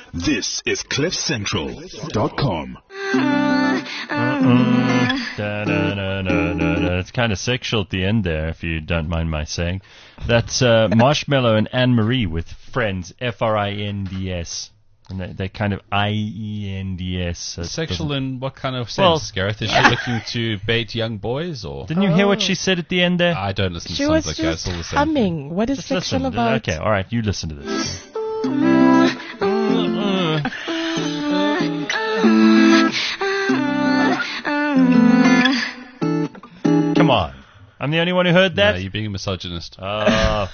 This is CliffCentral.com. It's kind of sexual at the end there, if you don't mind my saying. That's Marshmello and Anne-Marie with Friends, F-R-I-N-D-S. And they're kind of I-E-N-D-S. So sexual in what kind of sense, Gareth? Is she looking to bait young boys? Or didn't you hear what she said at the end there? I don't listen to She songs was like that. It's all the just same humming. thing. What is Just sexual listen. about? Okay, all right, you listen to this. Come on. I'm the only one who heard that? No, you're being a misogynist. Oh,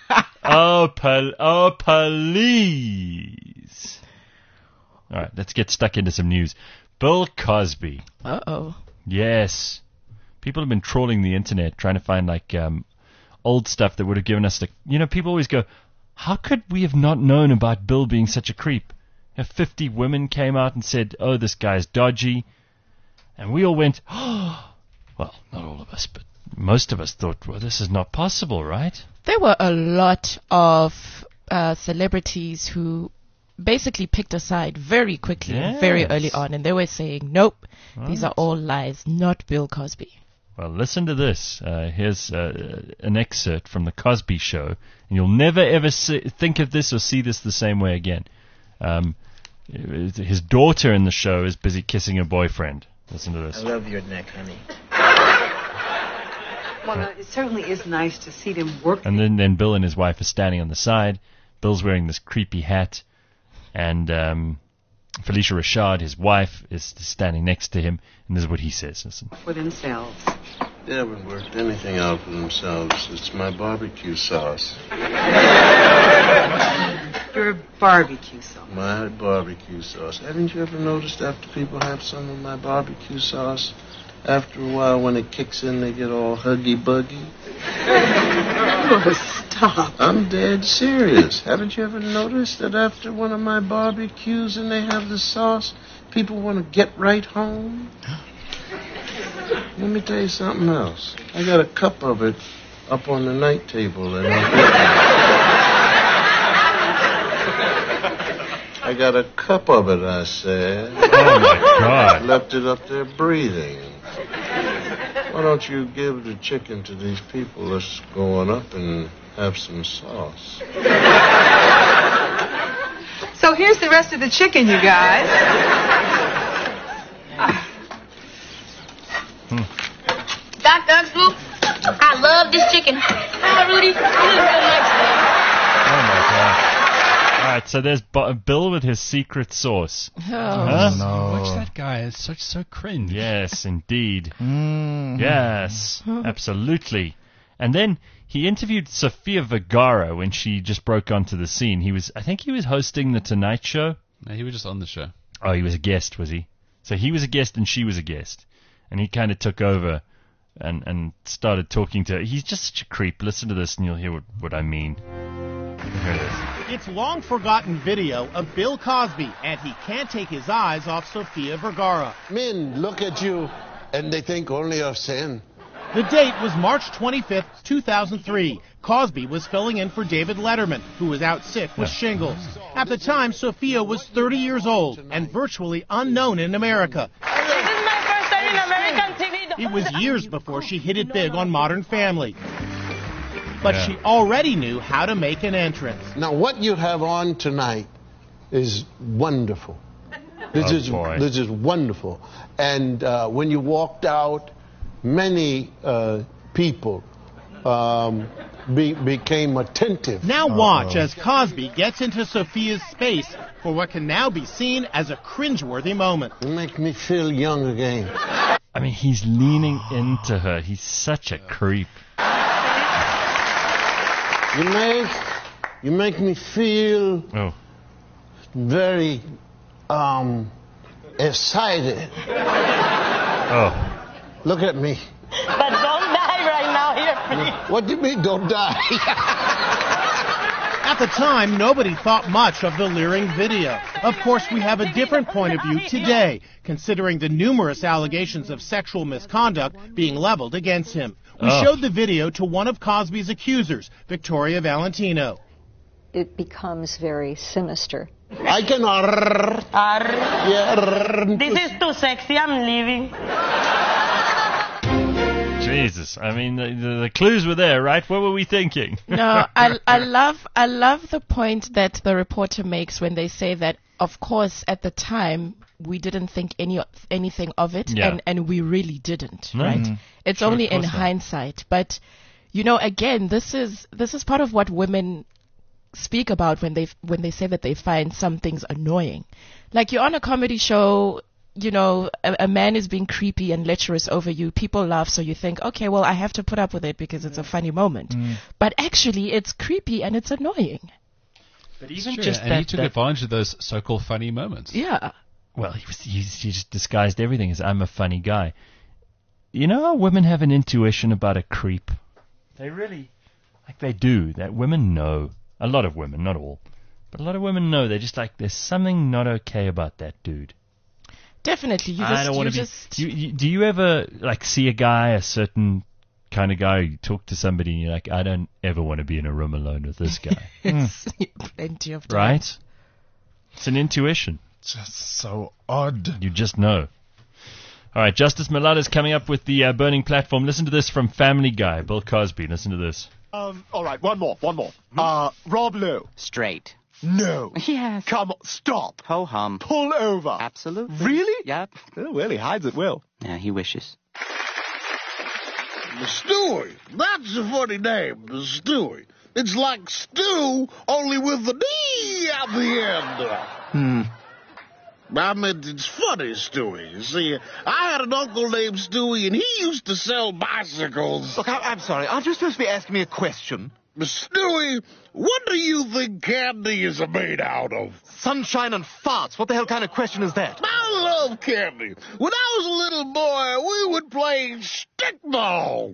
please. All right, let's get stuck into some news. Bill Cosby. Uh-oh. Yes. People have been trawling the internet trying to find, like, old stuff that would have given us the... You know, people always go, how could we have not known about Bill being such a creep? 50 women came out and said, oh, this guy's dodgy. And we all went, oh, well, not all of us, but most of us thought, well, this is not possible, right? There were a lot of celebrities who basically picked a side very quickly and very early on, and they were saying, nope, these are all lies, not Bill Cosby. Well, listen to this. Here's an excerpt from The Cosby Show, and you'll never, ever think of this or see this the same way again. His daughter in the show is busy kissing her boyfriend. Listen to this. I love your neck, honey. Well, it certainly is nice to see them work. And then Bill and his wife are standing on the side. Bill's wearing this creepy hat, and Felicia Rashad, his wife, is standing next to him, and this is what he says. Listen. For themselves. They haven't worked anything out for themselves. It's my barbecue sauce. Your barbecue sauce. My barbecue sauce. Haven't you ever noticed after people have some of my barbecue sauce, after a while when it kicks in, they get all huggy-buggy? Oh, stop. I'm dead serious. Haven't you ever noticed that after one of my barbecues and they have the sauce, people want to get right home? Let me tell you something else. I got a cup of it up on the night table. And I got a cup of it, I said. Oh, my God. Left it up there breathing. Why don't you give the chicken to these people that's going up and have some sauce? So here's the rest of the chicken, you guys. Dr. Uxloop, I love this chicken. Hi, Rudy. Oh, my God. All right, so there's Bill with his secret sauce. Oh, no. Watch that guy. It's so cringe. Yes, indeed. Yes, absolutely. And then he interviewed Sofia Vergara when she just broke onto the scene. I think he was hosting The Tonight Show. No, he was just on the show. Oh, he was a guest, was he? So he was a guest and she was a guest. And he kind of took over and started talking to her. He's just such a creep. Listen to this and you'll hear what I mean. Here it is. It's long-forgotten video of Bill Cosby, and he can't take his eyes off Sofia Vergara. Men look at you, and they think only of sin. The date was March 25th, 2003. Cosby was filling in for David Letterman, who was out sick with shingles. At the time, Sofia was 30 years old and virtually unknown in America. This is my first time in American TV. It was years before she hit it big on Modern Family. But she already knew how to make an entrance. Now, what you have on tonight is wonderful. This is wonderful. And when you walked out, many people became attentive. Now watch as Cosby gets into Sofia's space for what can now be seen as a cringeworthy moment. You make me feel young again. I mean, he's leaning into her. He's such a creep. You make me feel very excited. Oh. Look at me. But don't die right now here, please. What do you mean, don't die? At the time, nobody thought much of the leering video. Of course, we have a different point of view today, considering the numerous allegations of sexual misconduct being leveled against him. We showed the video to one of Cosby's accusers, Victoria Valentino. It becomes very sinister I can This is too sexy. I'm leaving. Jesus, I mean, the clues were there, right? What were we thinking? No, I love the point that the reporter makes when they say that, of course, at the time we didn't think anything of it, and we really didn't, right? It's only in hindsight. But again, this is part of what women speak about when they say that they find some things annoying. Like, you're on a comedy show, a man is being creepy and lecherous over you. People laugh, so you think, okay, well, I have to put up with it because it's a funny moment. But actually, it's creepy and it's annoying. But even just he took advantage of those so-called funny moments. Yeah. Well, he just disguised everything as, I'm a funny guy. You know how women have an intuition about a creep? They really, they do. That women know. A lot of women, not all. But a lot of women know. They're just like, there's something not okay about that dude. Definitely. Do you ever see a guy, a certain kind of guy, you talk to somebody and you're like, I don't ever want to be in a room alone with this guy? Plenty of time. Right? It's an intuition. Just so odd. You just know. All right, Justice Malala is coming up with the burning platform. Listen to this from Family Guy. Bill Cosby. Listen to this. All right, one more. Rob Lowe. Straight. No. Yes. Come on, stop. Ho-hum. Pull over. Absolutely. Really? Yep. Oh, well, he hides at will. Yeah, he wishes. Stewie. That's a funny name, Stewie. It's like stew, only with the D at the end. I mean, it's funny, Stewie. You see, I had an uncle named Stewie, and he used to sell bicycles. Look, I'm sorry. Aren't you supposed to be asking me a question? Stewie, what do you think candy is made out of? Sunshine and farts. What the hell kind of question is that? I love candy. When I was a little boy, we would play stickball.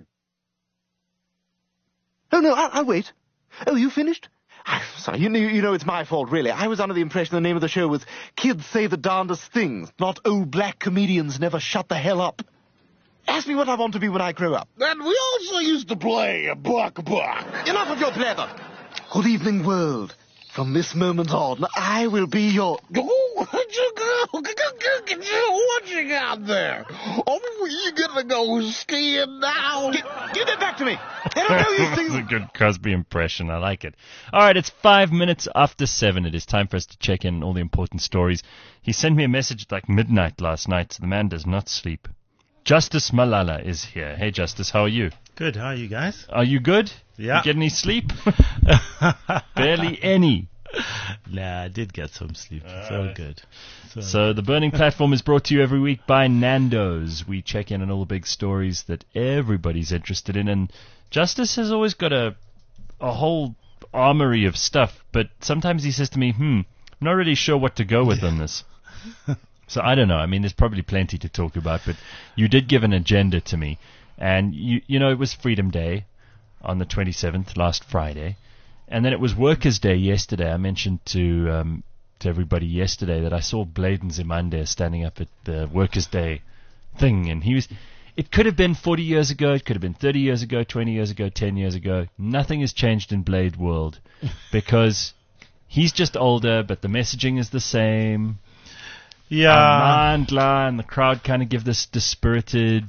Oh, no, I'll wait. Oh, you finished? I'm sorry, you know it's my fault, really. I was under the impression the name of the show was Kids Say the Darndest Things, not Old Black Comedians Never Shut the Hell Up. Ask me what I want to be when I grow up. And we also used to play Buck. Enough of your blather. Good evening, world. From this moment on, I will be your... What you got there? Oh, you gonna go skiing now? Give that back to me. I don't know you things. That's a good Cosby impression. I like it. All right, it's 5 minutes after 7. It is time for us to check in on all the important stories. He sent me a message at midnight last night, so the man does not sleep. Justice Malala is here. Hey, Justice, how are you? Good. How are you guys? Are you good? Yeah. You get any sleep? Barely any. Nah, I did get some sleep. It's all good. So the Burning Platform is brought to you every week by Nando's. We check in on all the big stories that everybody's interested in. And Justice has always got a whole armory of stuff. But sometimes he says to me, I'm not really sure what to go with on this. So I don't know. I mean, there's probably plenty to talk about. But you did give an agenda to me. And, you know, it was Freedom Day on the 27th, last Friday. And then it was Workers' Day yesterday. I mentioned to everybody yesterday that I saw Bladen Zimande standing up at the Workers' Day thing. And it could have been 40 years ago, it could have been 30 years ago, 20 years ago, 10 years ago. Nothing has changed in Blade world because he's just older, but the messaging is the same. Yeah. And the crowd kind of give this dispirited,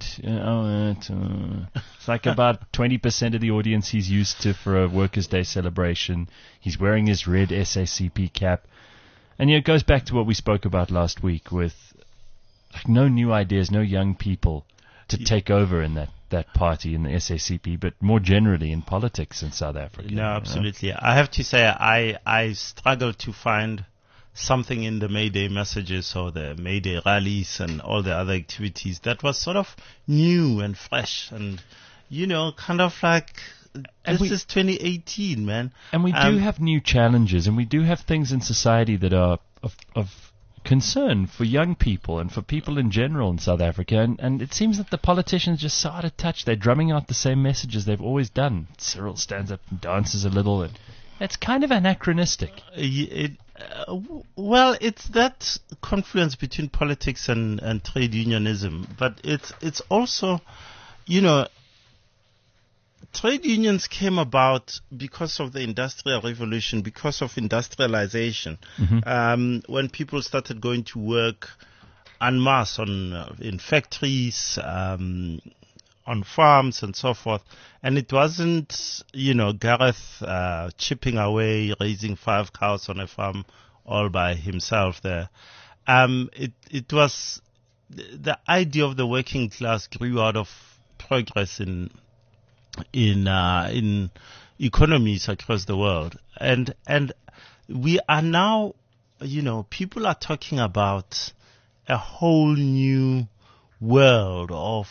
it's like about 20% of the audience he's used to for a Workers' Day celebration. He's wearing his red SACP cap. And it goes back to what we spoke about last week with no new ideas, no young people to take over in that party in the SACP, but more generally in politics in South Africa. No, absolutely. I have to say I struggle to find something in the May Day messages or the May Day rallies and all the other activities that was sort of new and fresh and, kind of like, this is 2018, man. And we do have new challenges and we do have things in society that are of concern for young people and for people in general in South Africa. And it seems that the politicians just so out of touch. They're drumming out the same messages they've always done. Cyril stands up and dances a little and it's kind of anachronistic. Well, it's that confluence between politics and trade unionism, but it's also, trade unions came about because of the Industrial Revolution, because of industrialization. When people started going to work en masse in factories, on farms and so forth. And it wasn't, Gareth chipping away, raising 5 cows on a farm all by himself there. It was the idea of the working class grew out of progress in economies across the world. And we are now, people are talking about a whole new world of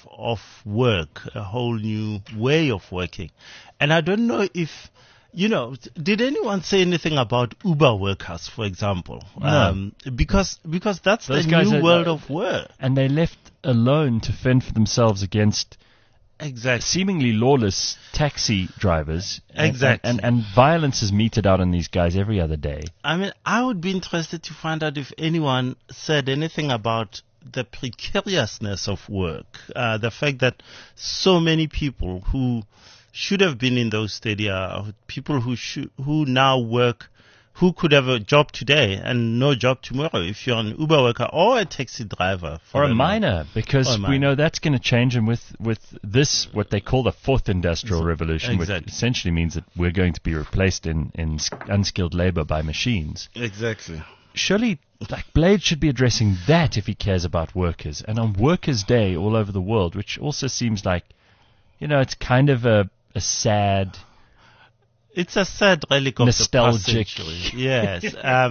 work, a whole new way of working. And I don't know if, did anyone say anything about Uber workers, for example? No. Because that's Those the guys new are- world of work. And they left alone to fend for themselves against seemingly lawless taxi drivers. Exactly. And violence is meted out on these guys every other day. I mean, I would be interested to find out if anyone said anything about the precariousness of work, the fact that so many people who should have been in those stadia, people who now work, who could have a job today and no job tomorrow if you're an Uber worker or a taxi driver. Or a miner, because we know that's going to change. And with this, what they call the fourth industrial revolution, which essentially means that we're going to be replaced in unskilled labor by machines. Exactly. Surely, Blade should be addressing that if he cares about workers. And on Workers' Day all over the world, which also seems like, it's kind of a sad... It's a sad relic of nostalgic. the past century. Yes.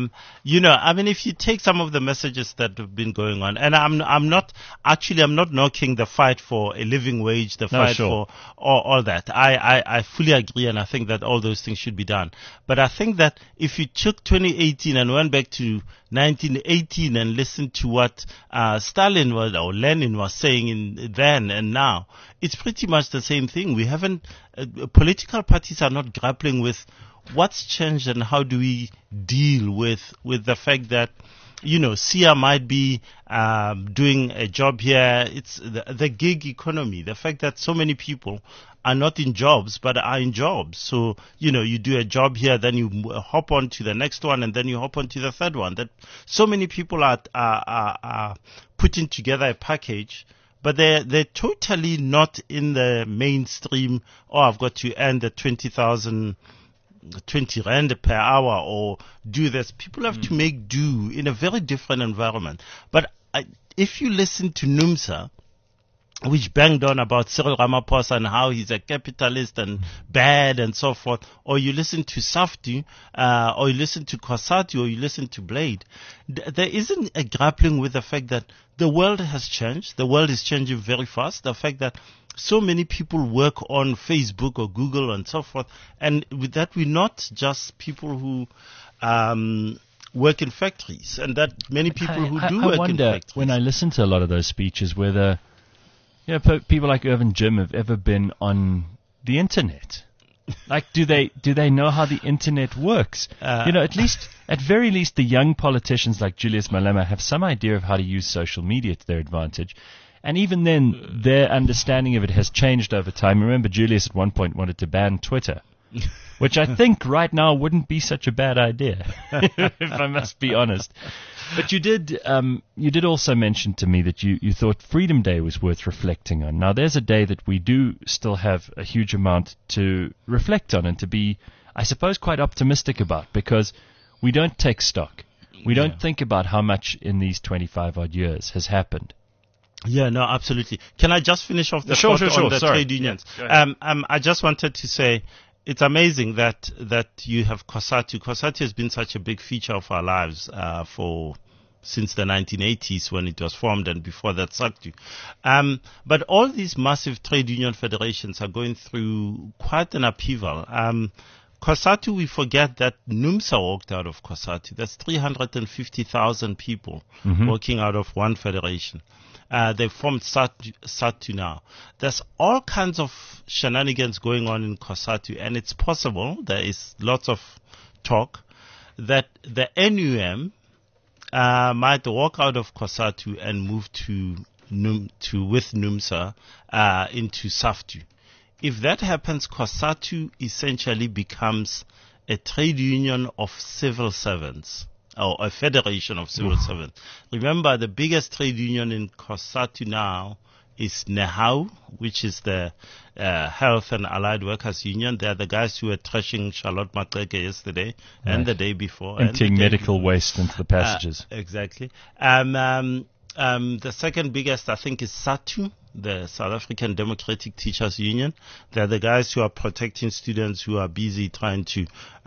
I mean, if you take some of the messages that have been going on, and I'm not knocking the fight for a living wage, the fight for all that. I fully agree, and I think that all those things should be done. But I think that if you took 2018 and went back to 1918 and listened to what Stalin or Lenin was saying then and now, it's pretty much the same thing. We haven't, political parties are not grappling with what's changed and how do we deal with the fact that, Sia might be doing a job here. It's the gig economy, the fact that so many people are not in jobs but are in jobs. So, you do a job here, then you hop on to the next one, and then you hop on to the third one. That so many people are putting together a package, but they're totally not in the mainstream. I've got to earn the 20 rand per hour or do this. People have to make do in a very different environment. But if you listen to NUMSA, which banged on about Cyril Ramaphosa and how he's a capitalist and bad and so forth, or you listen to SAFTU, or you listen to COSATU, or you listen to Blade, there isn't a grappling with the fact that the world has changed. The world is changing very fast. The fact that so many people work on Facebook or Google and so forth, and with that we're not just people who work in factories, and that many people who do work in factories. When I listen to a lot of those speeches, whether people like Irvin Jim have ever been on the internet. Like, do they know how the internet works? At very least, the young politicians like Julius Malema have some idea of how to use social media to their advantage. And even then, their understanding of it has changed over time. Remember, Julius at one point wanted to ban Twitter, which I think right now wouldn't be such a bad idea, if I must be honest. But you did also mention to me that you thought Freedom Day was worth reflecting on. Now, there's a day that we do still have a huge amount to reflect on and to be, I suppose, quite optimistic about, because we don't take stock. We don't think about how much in these 25-odd years has happened. Yeah, no, absolutely. Can I just finish off the thought on the trade unions? I just wanted to say, it's amazing that you have COSATU. COSATU has been such a big feature of our lives since the 1980s when it was formed, and before that SACTU. But all these massive trade union federations are going through quite an upheaval. COSATU, we forget that NUMSA walked out of COSATU. That's 350,000 people working out of one federation. They formed SATU now. There's all kinds of shenanigans going on in COSATU, and it's possible, there is lots of talk, that the NUM might walk out of COSATU and move with NUMSA into SAFTU. if that happens, COSATU essentially becomes a trade union of civil servants, or a federation of civil servants. Remember, the biggest trade union in COSATU now is NEHAU, which is the Health and Allied Workers Union. They are the guys who were trashing Charlotte Maxeke yesterday and the day before. Emptying medical waste into the passages. Exactly. The second biggest, I think, is SATU, the South African Democratic Teachers Union. They're the guys who are protecting students who are busy trying to,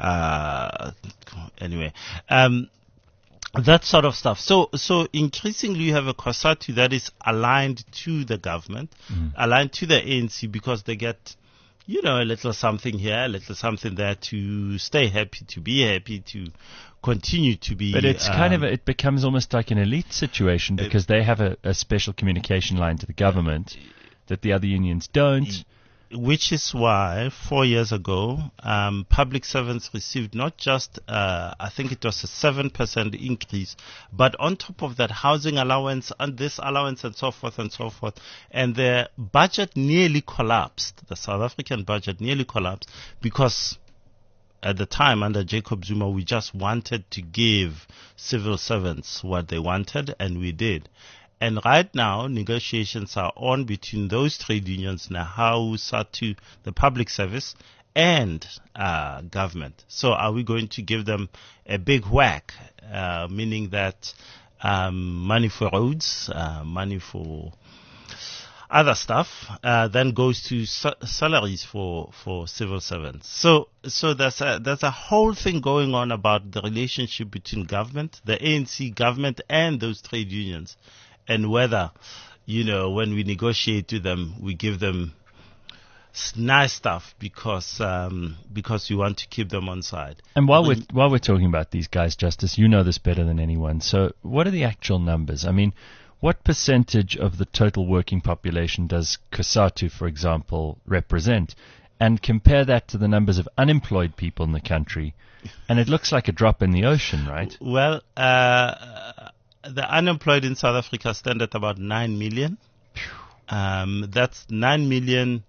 that sort of stuff. So increasingly you have a COSATU that is aligned to the government, aligned to the ANC, because they get, a little something here, a little something there to stay happy, to be happy, to continue to be. But it's it becomes almost like an elite situation, because they have a special communication line to the government that the other unions don't. Which is why 4 years ago, public servants received not just, I think it was a 7% increase, but on top of that, housing allowance and this allowance and so forth and so forth. And the budget nearly collapsed. The South African budget nearly collapsed because at the time under Jacob Zuma, we just wanted to give civil servants what they wanted, and we did. And right now, negotiations are on between those trade unions, NEHAU, SATU, the public service, and government. So are we going to give them a big whack, meaning that money for roads, money for other stuff, then goes to salaries for civil servants. So there's a whole thing going on about the relationship between government, the ANC government, and those trade unions. And whether, when we negotiate with them, we give them nice stuff because we want to keep them on side. And while we're talking about these guys, Justice, you know this better than anyone. So what are the actual numbers? I mean, what percentage of the total working population does COSATU, for example, represent? And compare that to the numbers of unemployed people in the country, and it looks like a drop in the ocean, right? Well, the unemployed in South Africa stand at about 9 million. That's 9 million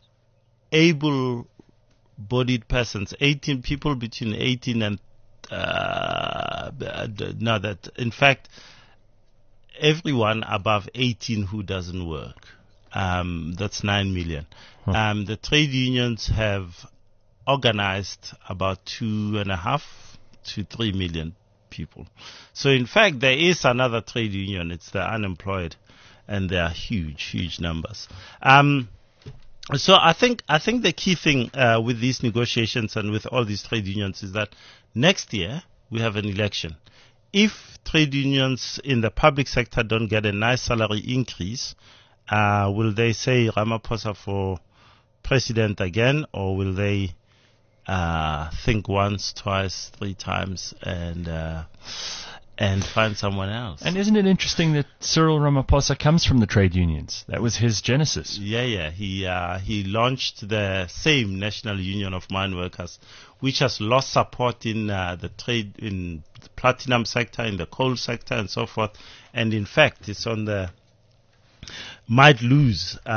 able-bodied persons, 18 people between 18 and in fact, everyone above 18 who doesn't work. That's 9 million. The trade unions have organized about 2.5 to 3 million people. So in fact, there is another trade union. It's the unemployed, and they are huge numbers. So I think the key thing with these negotiations and with all these trade unions is that next year we have an election. If trade unions in the public sector don't get a nice salary increase, will they say Ramaphosa for president again, or will they think once, twice, 3 times, and find someone else? And isn't it interesting that Cyril Ramaphosa comes from the trade unions? That was his genesis. Yeah. He launched the same National Union of Mine Workers, which has lost support in the trade, in the platinum sector, in the coal sector, and so forth. And in fact, it's on the might move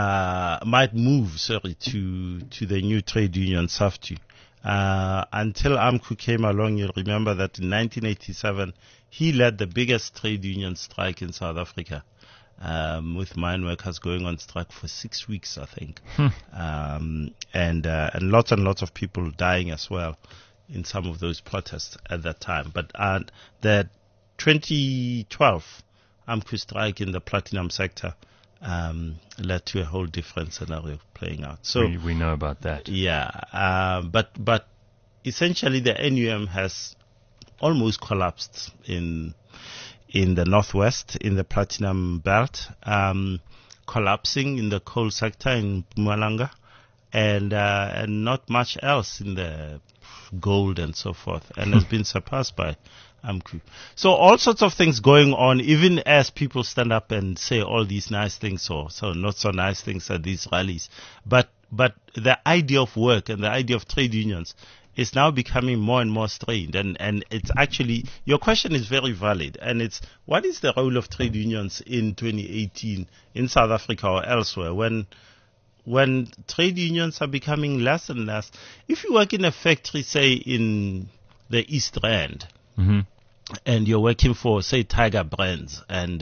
to the new trade union, SAFTU. Until AMCU came along, you'll remember that in 1987, he led the biggest trade union strike in South Africa, with mine workers going on strike for 6 weeks, I think. And lots and lots of people dying as well in some of those protests at that time. But the 2012 AMCU strike in the platinum sector led to a whole different scenario playing out. So we know about that. Yeah, but essentially the NUM has almost collapsed in the northwest, in the platinum belt, collapsing in the coal sector in Mpumalanga, and not much else in the gold and so forth, and has been surpassed by AMCU. So all sorts of things going on, even as people stand up and say all these nice things, or so not so nice things at these rallies. But the idea of work and the idea of trade unions is now becoming more and more strained. And it's actually, your question is very valid. And it's, what is the role of trade unions in 2018 in South Africa or elsewhere, when when trade unions are becoming less and less, if you work in a factory, say in the East Rand, and you're working for, say, Tiger Brands, and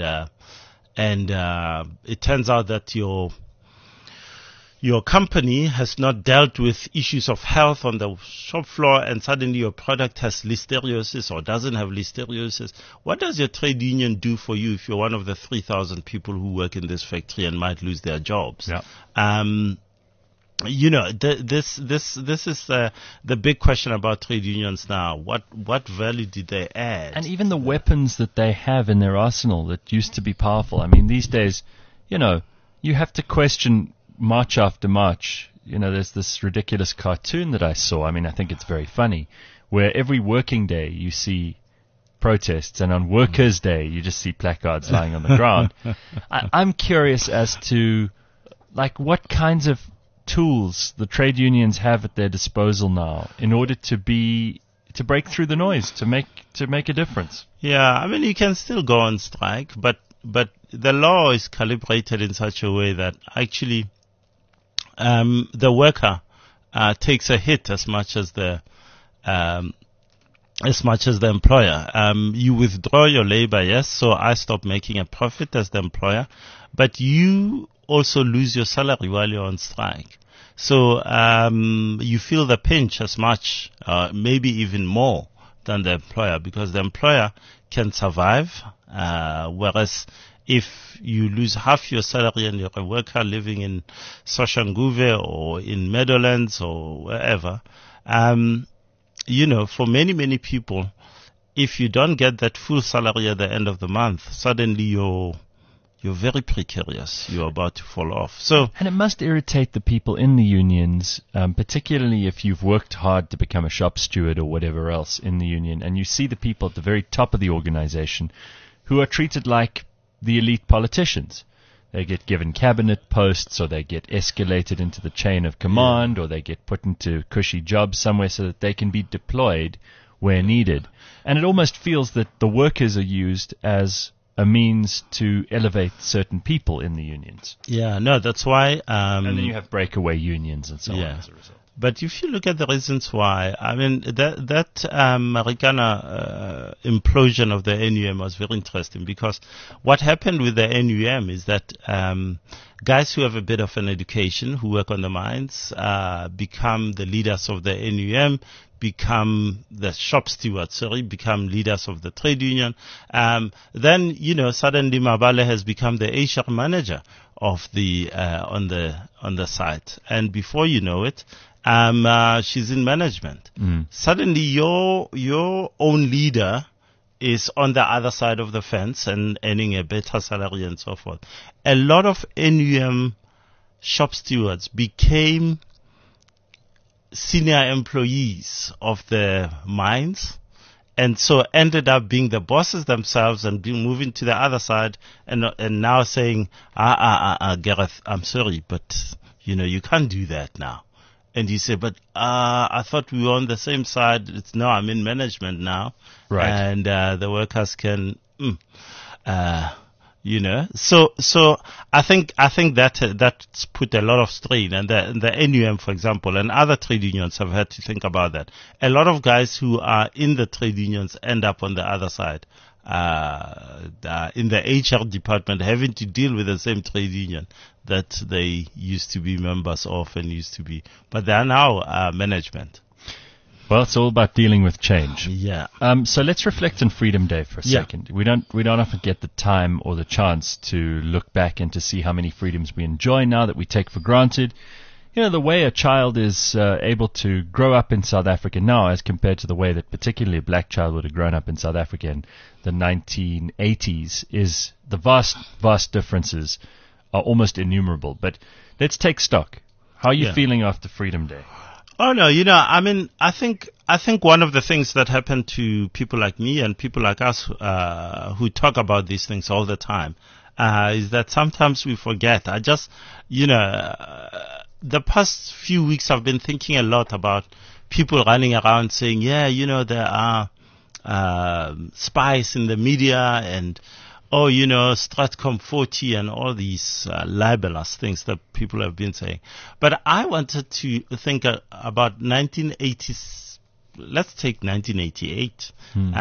it turns out that your company has not dealt with issues of health on the shop floor, and suddenly your product has listeriosis or doesn't have listeriosis. What does your trade union do for you if you're one of the 3,000 people who work in this factory and might lose their jobs? Yeah. This is the big question about trade unions now. What value did they add? And even the weapons that they have in their arsenal that used to be powerful. I mean, these days, you have to question march after march. There's this ridiculous cartoon that I saw. I mean, I think it's very funny, where every working day you see protests, and on Workers' Day you just see placards lying on the ground. I'm curious as to, what kinds of tools the trade unions have at their disposal now in order to break through the noise, to make a difference. Yeah, I mean, you can still go on strike, but the law is calibrated in such a way that actually the worker takes a hit as much as the employer. You withdraw your labor, yes, so I stop making a profit as the employer, but you also lose your salary while you're on strike. So you feel the pinch as much, maybe even more than the employer, because the employer can survive, whereas if you lose half your salary and you're a worker living in Soshanguve or in Meadowlands or wherever, for many, many people, if you don't get that full salary at the end of the month, suddenly you're very precarious. You're about to fall off. And it must irritate the people in the unions, particularly if you've worked hard to become a shop steward or whatever else in the union, and you see the people at the very top of the organization who are treated like the elite politicians. They get given cabinet posts, or they get escalated into the chain of command, or they get put into cushy jobs somewhere so that they can be deployed where needed. And it almost feels that the workers are used as a means to elevate certain people in the unions. Yeah, no, that's why... and then you have breakaway unions and so on as a result. But if you look at the reasons why, I mean, that Marikana implosion of the NUM was very interesting, because what happened with the NUM is that guys who have a bit of an education, who work on the mines, become the leaders of the NUM, become the shop stewards, become leaders of the trade union. Then, suddenly Mabale has become the HR manager of the on the site, and before you know it, she's in management. Suddenly your own leader is on the other side of the fence and earning a better salary and so forth. A lot of NUM shop stewards became senior employees of the mines, and so ended up being the bosses themselves and moving to the other side, and now saying, Gareth, I'm sorry, but you can't do that now. And you say, but I thought we were on the same side. No, I'm in management now, right? And the workers can, So I think that's put a lot of strain, and the NUM, for example, and other trade unions have had to think about that. A lot of guys who are in the trade unions end up on the other side, in the HR department, having to deal with the same trade union that they used to be members of but they are now management. Well, it's all about dealing with change. Yeah. So let's reflect on Freedom Day for a second. We don't often get the time or the chance to look back and to see how many freedoms we enjoy now that we take for granted. The way a child is able to grow up in South Africa now as compared to the way that particularly a black child would have grown up in South Africa in the 1980s is the vast, vast differences are almost innumerable. But let's take stock. How are you feeling after Freedom Day? Oh no, I think one of the things that happened to people like me and people like us who talk about these things all the time is that sometimes we forget. The past few weeks I've been thinking a lot about people running around saying, there are spies in the media and Stratcom 40 and all these libelous things that people have been saying. But I wanted to think about 1980. Let's take 1988.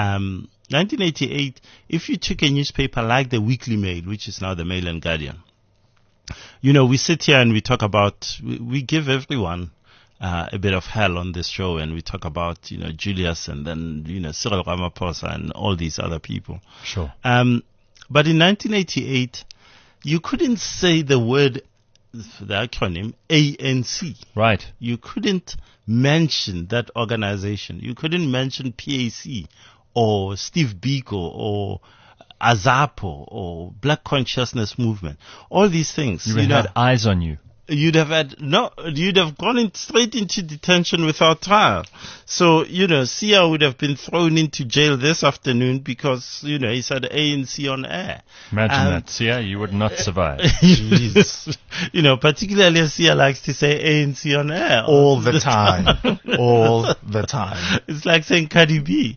1988, if you took a newspaper like the Weekly Mail, which is now the Mail and Guardian, we sit here and we talk about, we give everyone a bit of hell on this show, and we talk about, Julius and then, Cyril Ramaphosa and all these other people. Sure. But in 1988, you couldn't say the word, the acronym, ANC. Right. You couldn't mention that organization. You couldn't mention PAC or Steve Biko or Azapo or Black Consciousness Movement. All these things. You had eyes on you. You'd have gone straight into detention without trial. So, Sia would have been thrown into jail this afternoon because, he said ANC on air. Imagine that, Sia, you would not survive. Jeez. Particularly Sia likes to say ANC on air. All the time. All the time. It's like saying Cardi B.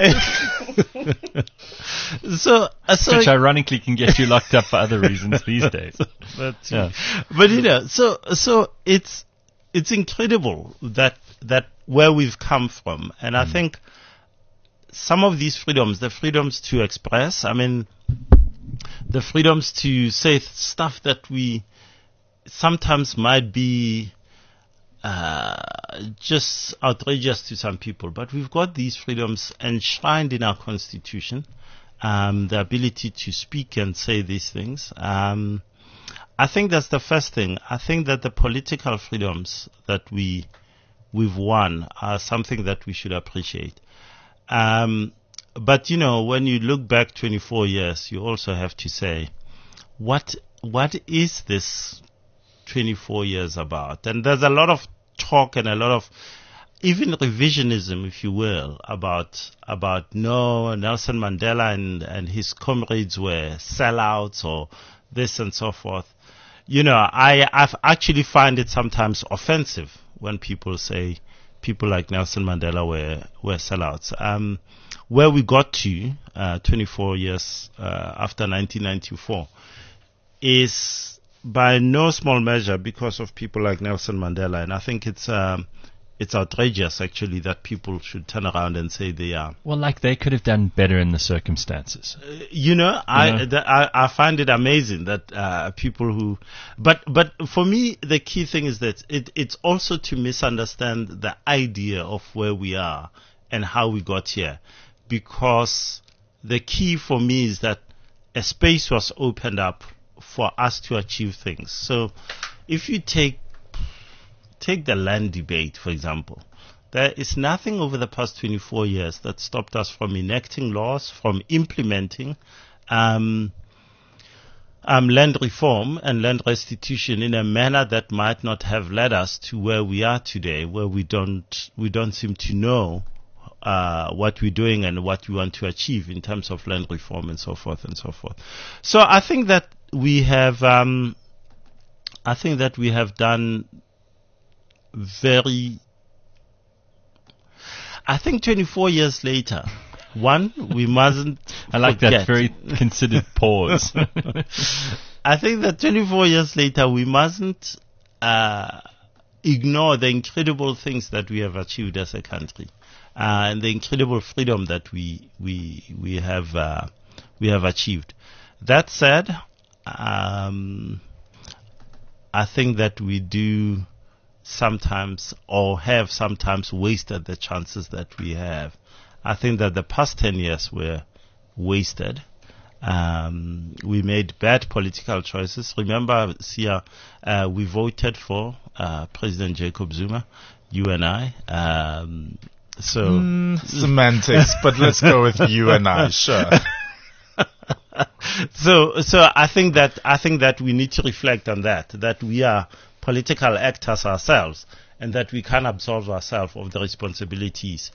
Which ironically can get you locked up for other reasons these days. But so it's incredible that where we've come from, and I think some of these freedoms, the freedoms to express, the freedoms to say stuff that we sometimes might be just outrageous to some people, but we've got these freedoms enshrined in our constitution, the ability to speak and say these things. I think that's the first thing. I think that the political freedoms that we've won are something that we should appreciate. But when you look back 24 years, you also have to say, what is this 24 years about? And there's a lot of talk and a lot of even revisionism, if you will, about Nelson Mandela and his comrades were sellouts or this and so forth. I've actually find it sometimes offensive when people say people like Nelson Mandela were sellouts. Where we got to 24 years after 1994 is by no small measure because of people like Nelson Mandela, and I think it's outrageous actually that people should turn around and say they are. Well, like they could have done better in the circumstances. I find it amazing that people who, but for me the key thing is that it's also to misunderstand the idea of where we are and how we got here, because the key for me is that a space was opened up for us to achieve things. So if you take the land debate, for example, there is nothing over the past 24 years that stopped us from enacting laws, from implementing land reform and land restitution in a manner that might not have led us to where we are today, where we don't seem to know what we're doing and what we want to achieve in terms of land reform and so forth and so forth. So I think that we have done I think 24 years later, we mustn't I like forget. that very considered pause. I think that 24 years later, we mustn't ignore the incredible things that we have achieved as a country, and the incredible freedom that we have achieved. That said, I think that we do sometimes or have sometimes wasted the chances that we have. I think that the past 10 years were wasted. We made bad political choices. Remember, Sia, we voted for President Jacob Zuma, you and I. Semantics, but let's go with you and I, sure. So I think that we need to reflect on that we are political actors ourselves, and that we can absolve ourselves of the responsibilities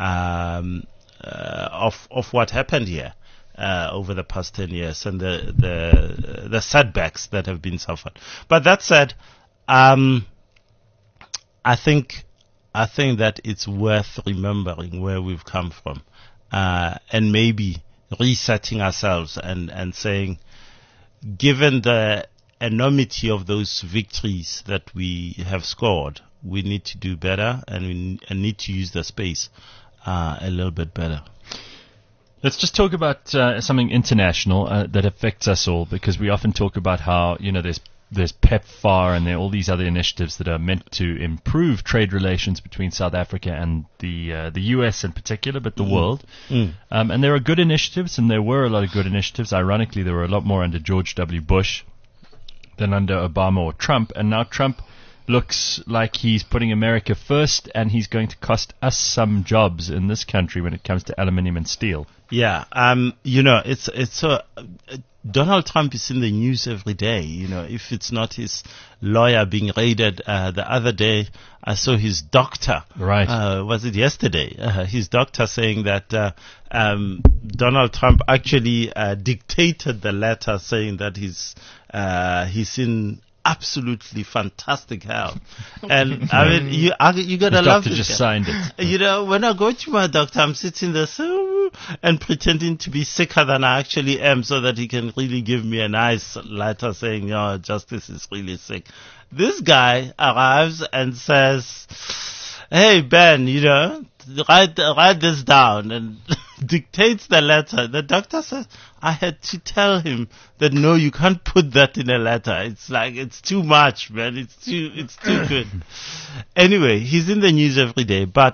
of what happened here over the past 10 years and the setbacks that have been suffered. But that said, I think that it's worth remembering where we've come from, and maybe resetting ourselves and saying, given the enormity of those victories that we have scored, we need to do better, and we need to use the space a little bit better. Let's just talk about something international that affects us all, because we often talk about how, there's PEPFAR and there are all these other initiatives that are meant to improve trade relations between South Africa and the US in particular, but the world. And there are good initiatives, and there were a lot of good initiatives. Ironically, there were a lot more under George W. Bush than under Obama or Trump. And now Trump looks like he's putting America first, and he's going to cost us some jobs in this country when it comes to aluminium and steel. Yeah, it's so. Donald Trump is in the news every day. If it's not his lawyer being raided, the other day I saw his doctor. Right. Was it yesterday? His doctor saying that Donald Trump actually dictated the letter saying that he's in absolutely fantastic health. And I mean, you gotta love this. The doctor just signed it. When I go to my doctor, I'm sitting there and pretending to be sicker than I actually am, so that he can really give me a nice letter saying, Justice is really sick. This guy arrives and says, "Hey Ben, write this down," and dictates the letter. The doctor says, I had to tell him that no, you can't put that in a letter. It's like, it's too much, man. It's too good. Anyway, he's in the news every day, but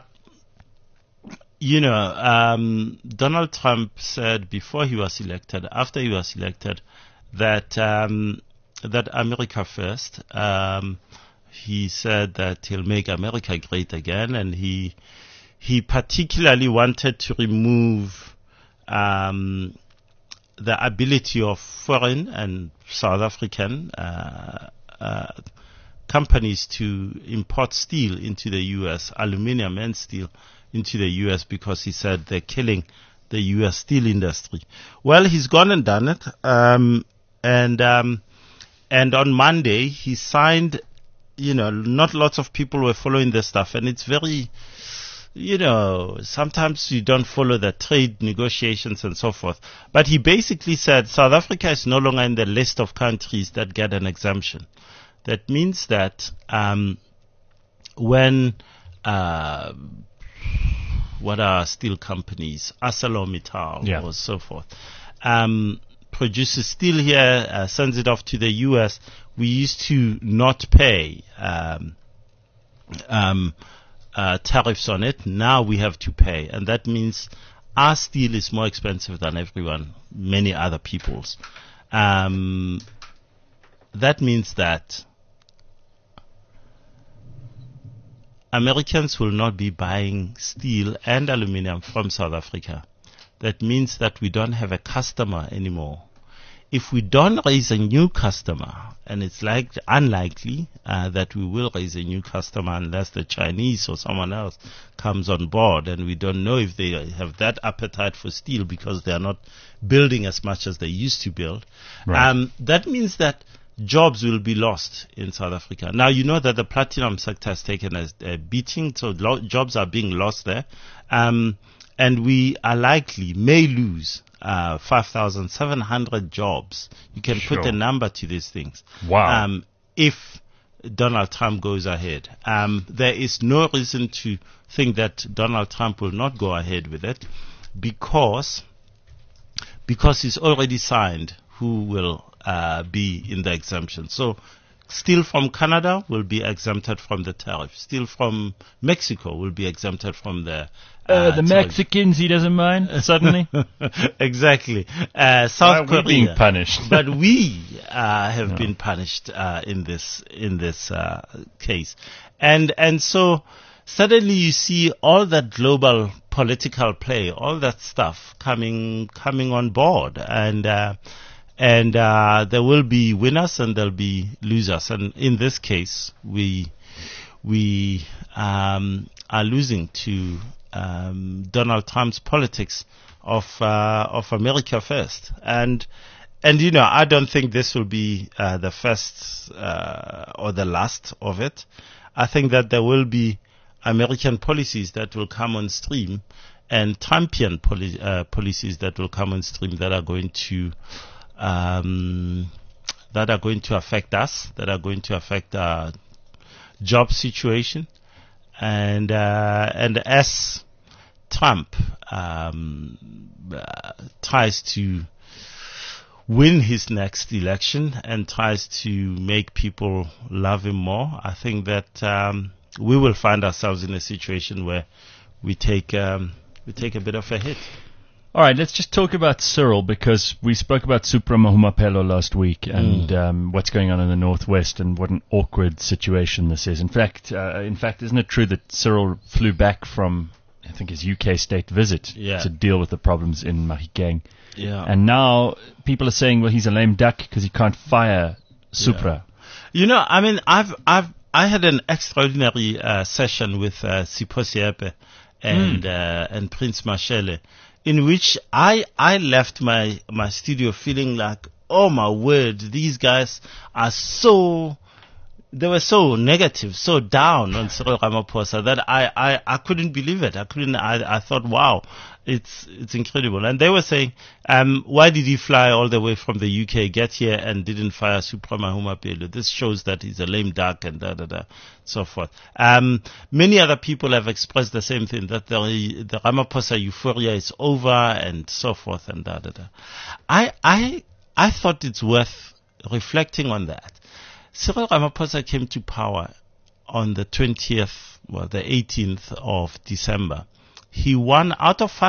Donald Trump said before he was elected, after he was elected, that that America first. He said that he'll make America great again, and he particularly wanted to remove the ability of foreign and South African companies to import steel into the U.S., aluminium and steel into the U.S., because he said they're killing the U.S. steel industry. Well, he's gone and done it, and on Monday he signed. Not lots of people were following this stuff, and it's very, sometimes you don't follow the trade negotiations and so forth. But he basically said South Africa is no longer in the list of countries that get an exemption. That means that when what are steel companies, ArcelorMittal or so forth, produces steel here, sends it off to the U.S., we used to not pay tariffs on it. Now we have to pay, and that means our steel is more expensive than many other people's. That means that Americans will not be buying steel and aluminium from South Africa. That means that we don't have a customer anymore. If we don't raise a new customer, and it's unlikely that we will raise a new customer unless the Chinese or someone else comes on board, and we don't know if they have that appetite for steel because they are not building as much as they used to build. Right. That means that jobs will be lost in South Africa. Now, you know that the platinum sector has taken a beating, so jobs are being lost there. And we are may lose 5,700 jobs. You can put a number to these things. Wow. If Donald Trump goes ahead. There is no reason to think that Donald Trump will not go ahead with it, because he's already signed who will be in the exemption. So steel from Canada will be exempted from the tariff. Steel from Mexico will be exempted from the Mexicans, he doesn't mind, suddenly. Exactly. South Korea being punished. But we have been punished in this case. And so suddenly you see all that global political play, all that stuff coming on board, and there will be winners and there'll be losers. And in this case, we are losing to Donald Trump's politics of America first. And I don't think this will be the first or the last of it. I think that there will be American policies that will come on stream, and Trumpian policies that will come on stream that are going to affect us, that are going to affect our job situation, and as Trump tries to win his next election and tries to make people love him more, I think that we will find ourselves in a situation where we take a bit of a hit. All right, let's just talk about Cyril, because we spoke about Supra Mahumapelo last week and what's going on in the Northwest and what an awkward situation this is. In fact, isn't it true that Cyril flew back from, I think, his UK state visit to deal with the problems in Mahikeng? Yeah. And now people are saying, well, he's a lame duck because he can't fire Supra. Yeah. You know, I mean, I had an extraordinary session with Sipho Siepe and Prince Mashele, in which I left my studio feeling like, oh my word, these guys are they were so negative, so down on Cyril Ramaphosa that I couldn't believe it. I thought, wow, it's incredible. And they were saying, why did he fly all the way from the UK, get here and didn't fire Supra Mahumapelo? This shows that he's a lame duck and so forth. Many other people have expressed the same thing, that the Ramaphosa euphoria is over and so forth and I thought it's worth reflecting on that. Cyril Ramaphosa came to power on the 18th of December. He won out of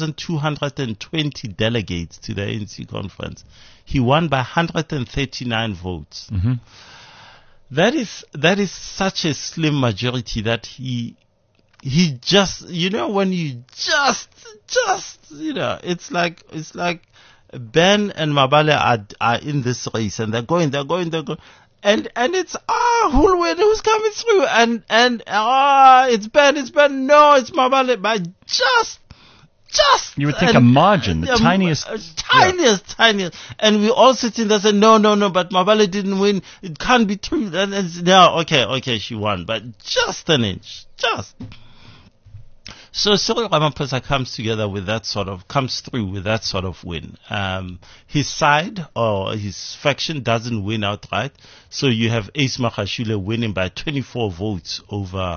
5,220 delegates to the ANC conference. He won by 139 votes. Mm-hmm. That is such a slim majority that he just, you know, when you just, you know, it's like Ben and Mabale are in this race and they're going. And it's who's coming through and it's Ben, no, it's Mabale, but just you would think a margin, the tiniest, and we all sitting there saying no, but Mabale didn't win, it can't be true. And okay, she won, but just an inch, just. So Cyril Ramaphosa comes through with that sort of win. His side or his faction doesn't win outright. So you have Ace Magashule winning by 24 votes over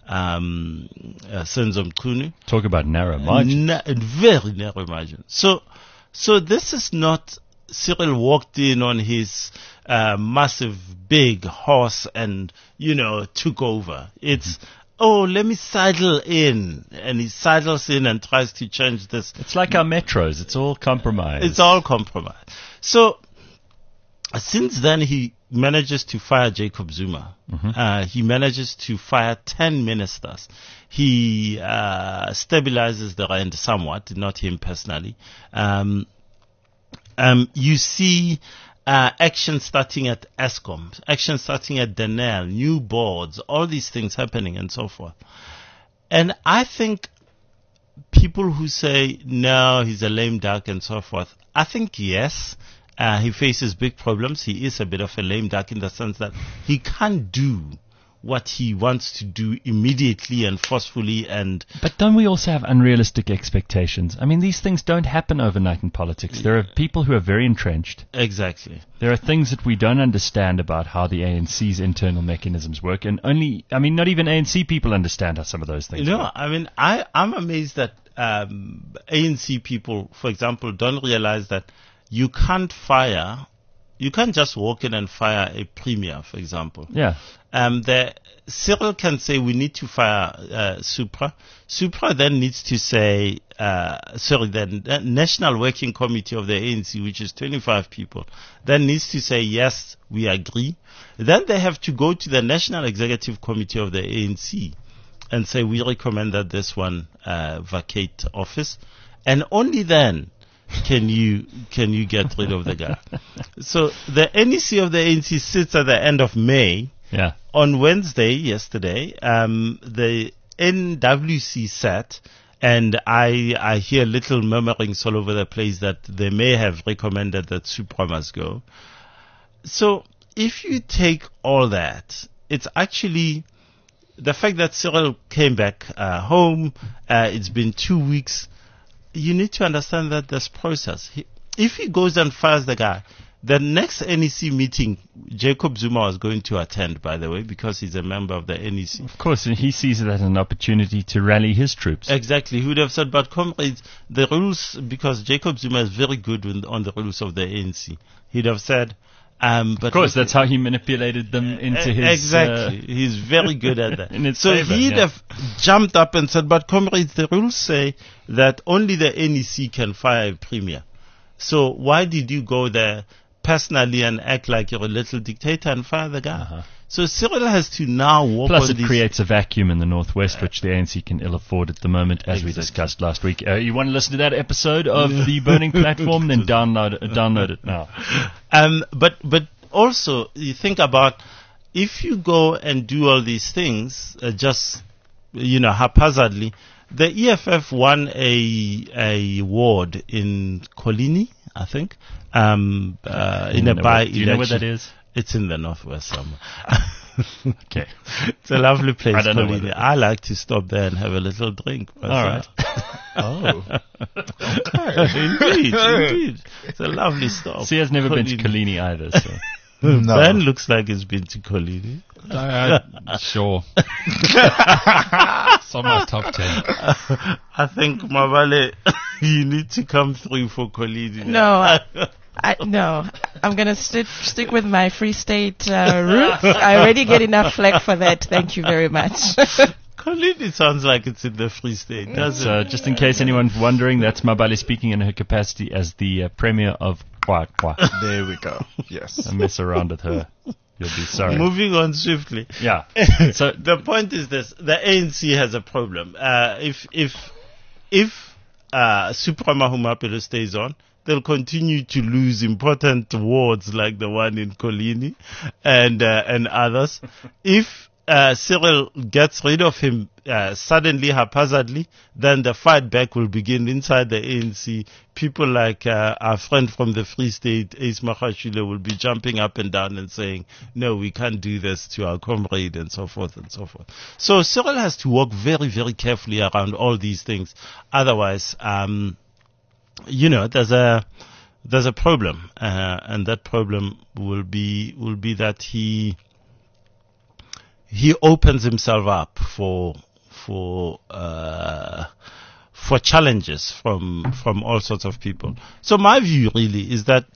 Senzo Mchunu. Talk about narrow margin. Very narrow margin. So this is not Cyril walked in on his massive big horse and, you know, took over. It's let me sidle in. And he sidles in and tries to change this. It's like our metros. It's all compromise. It's all compromise. So, since then, he manages to fire Jacob Zuma. Mm-hmm. He manages to fire 10 ministers. He stabilizes the rand somewhat, not him personally. You see action starting at Eskom, action starting at Denel, new boards, all these things happening and so forth. And I think people who say, no, he's a lame duck and so forth, I think yes, he faces big problems. He is a bit of a lame duck in the sense that he can't do what he wants to do immediately and forcefully. But don't we also have unrealistic expectations? I mean, these things don't happen overnight in politics. There are people who are very entrenched. Exactly. There are things that we don't understand about how the ANC's internal mechanisms work, and not even ANC people understand how some of those things work. I mean, I'm amazed that ANC people, for example, don't realize that you can't just walk in and fire a premier, for example. Yeah. Cyril can say we need to fire Supra. Supra then needs to say, the National Working Committee of the ANC, which is 25 people, then needs to say, yes, we agree. Then they have to go to the National Executive Committee of the ANC and say, we recommend that this one vacate office. And only then can you get rid of the guy. So the NEC of the ANC sits at the end of May. Yeah. On Wednesday, yesterday, the NWC sat, and I hear little murmurings all over the place that they may have recommended that Supra must go. So if you take all that, it's actually the fact that Cyril came back home, it's been 2 weeks. You need to understand that this process. If he goes and fires the guy, the next NEC meeting, Jacob Zuma was going to attend, by the way, because he's a member of the NEC. Of course, and he sees it as an opportunity to rally his troops. Exactly. He would have said, but comrades, the rules, because Jacob Zuma is very good on the rules of the ANC. He'd have said, but of course, that's how he manipulated them into his... Exactly. He's very good at that. So favor, he'd have jumped up and said, but comrades, the rules say that only the NEC can fire a premier. So why did you go there personally and act like you're a little dictator and fire the guy? So Cyril has to now walk Plus, on it creates a vacuum in the Northwest, which the ANC can ill afford at the moment, as we discussed last week. You want to listen to that episode of The Burning Platform? Then download it now. But also, you think about, if you go and do all these things, just, haphazardly, the EFF won a ward in Colini, I think, in a by-election. Do you know where that is? It's in the Northwest somewhere. Okay. It's a lovely place, I don't know Colini. I like to stop there and have a little drink. All right. Indeed. It's a lovely stop. See, has never been to Colini either, so... No. Ben looks like he's been to Colini. Sure. It's on my top 10. I think, Mabale, you need to come through for Colini. No, no. I'm going to stick with my Free State roots. I already get enough flack for that. Thank you very much. Colini sounds like it's in the Free State, doesn't it? Just in case anyone's wondering, that's Mabale speaking in her capacity as the Premier of Kwa Kwa. There we go. Yes. I mess around with her. You'll be sorry. Moving on swiftly. Yeah. So the point is this: the ANC has a problem. If Supra Mahumapelo stays on, they'll continue to lose important wards like the one in Colini and others. If Cyril gets rid of him suddenly, haphazardly, then the fight back will begin inside the ANC. People like our friend from the Free State, Ace Magashule, will be jumping up and down and saying, no, we can't do this to our comrade, and so forth and so forth. So Cyril has to walk very, very carefully around all these things. Otherwise, there's a problem, and that problem will be that he opens himself up for challenges from all sorts of people. So my view really is that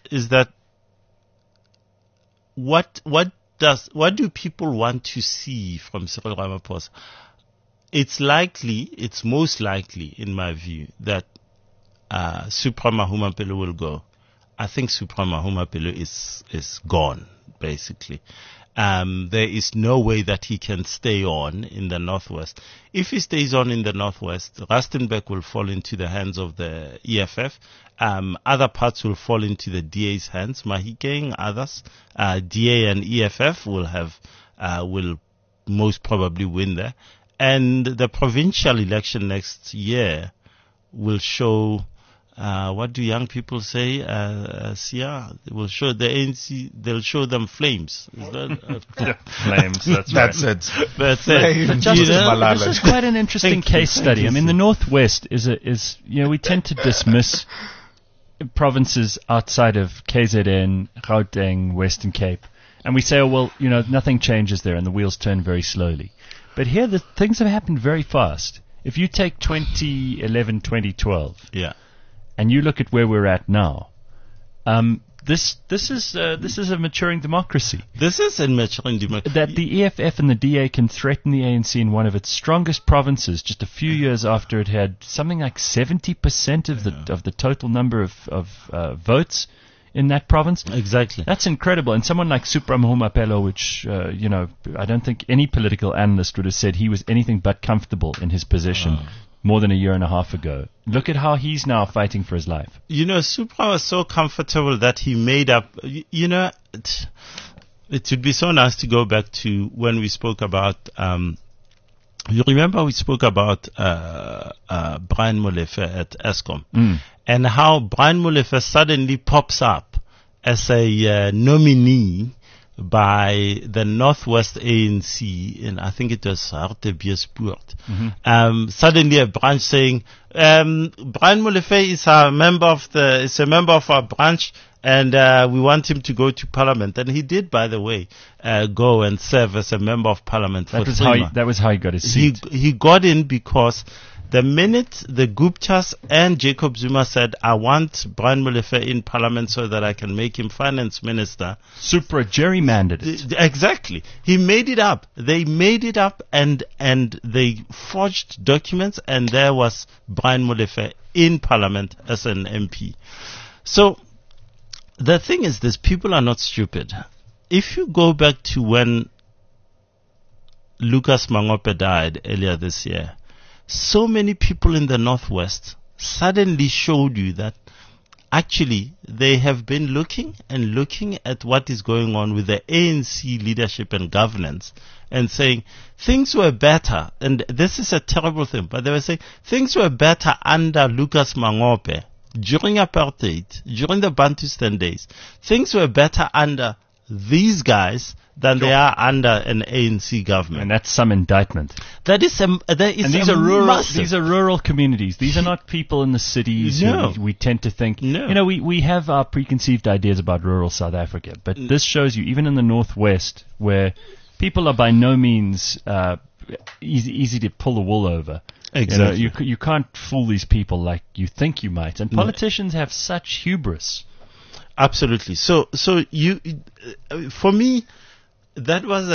what do people want to see from Cyril Ramaphosa? It's most likely, in my view, that Supra Mahumapelo will go. I think Supra Mahumapelo is gone, basically. There is no way that he can stay on in the Northwest. If he stays on in the Northwest, Rustenburg will fall into the hands of the EFF. Other parts will fall into the DA's hands, Mahikeng, others. DA and EFF will most probably win there. And the provincial election next year will show, what do young people say? Sia, will show the ANC, they'll show them flames. Is that, flames, that's right. That's flames. it. This is quite an interesting case study. I mean, the Northwest is we tend to dismiss provinces outside of KZN, Gauteng, Western Cape, and we say, nothing changes there and the wheels turn very slowly. But here, the things have happened very fast. If you take 2011, 2012, and you look at where we're at now, this is a maturing democracy. This is a maturing democracy. That the EFF and the DA can threaten the ANC in one of its strongest provinces just a few years after it had something like 70% of the total number of votes in that province. Exactly. That's incredible. And someone like Supra Mahumapelo, which, I don't think any political analyst would have said he was anything but comfortable in his position more than a year and a half ago. Look at how he's now fighting for his life. Supra was so comfortable that he made up, it would be so nice to go back to when we spoke about, you remember we spoke about Brian Molefe at Eskom, and how Brian Molefe suddenly pops up as a nominee by the Northwest ANC, and I think it was Hartbeespoort. Suddenly a branch saying, Brian Molefe is a member of our branch, and we want him to go to Parliament. And he did, by the way, go and serve as a member of Parliament for that was how he got his seat. He got in because the minute the Guptas and Jacob Zuma said, I want Brian Molefe in Parliament so that I can make him finance minister. Supra gerrymandered it. Exactly. He made it up. They made it up and they forged documents, and there was Brian Molefe in Parliament as an MP. So the thing is this, people are not stupid. If you go back to when Lucas Mangope died earlier this year, so many people in the Northwest suddenly showed you that actually they have been looking at what is going on with the ANC leadership and governance and saying things were better, and this is a terrible thing, but they were saying things were better under Lucas Mangope during apartheid, during the Bantustan days. Things were better under these guys than they are under an ANC government. And that's some indictment. And these are rural communities. These are not people in the cities who we tend to think. No. You know, we have our preconceived ideas about rural South Africa, but this shows you, even in the Northwest, where people are by no means easy to pull the wool over. Exactly. You know, you can't fool these people like you think you might. And politicians have such hubris. Absolutely. So you, for me, that was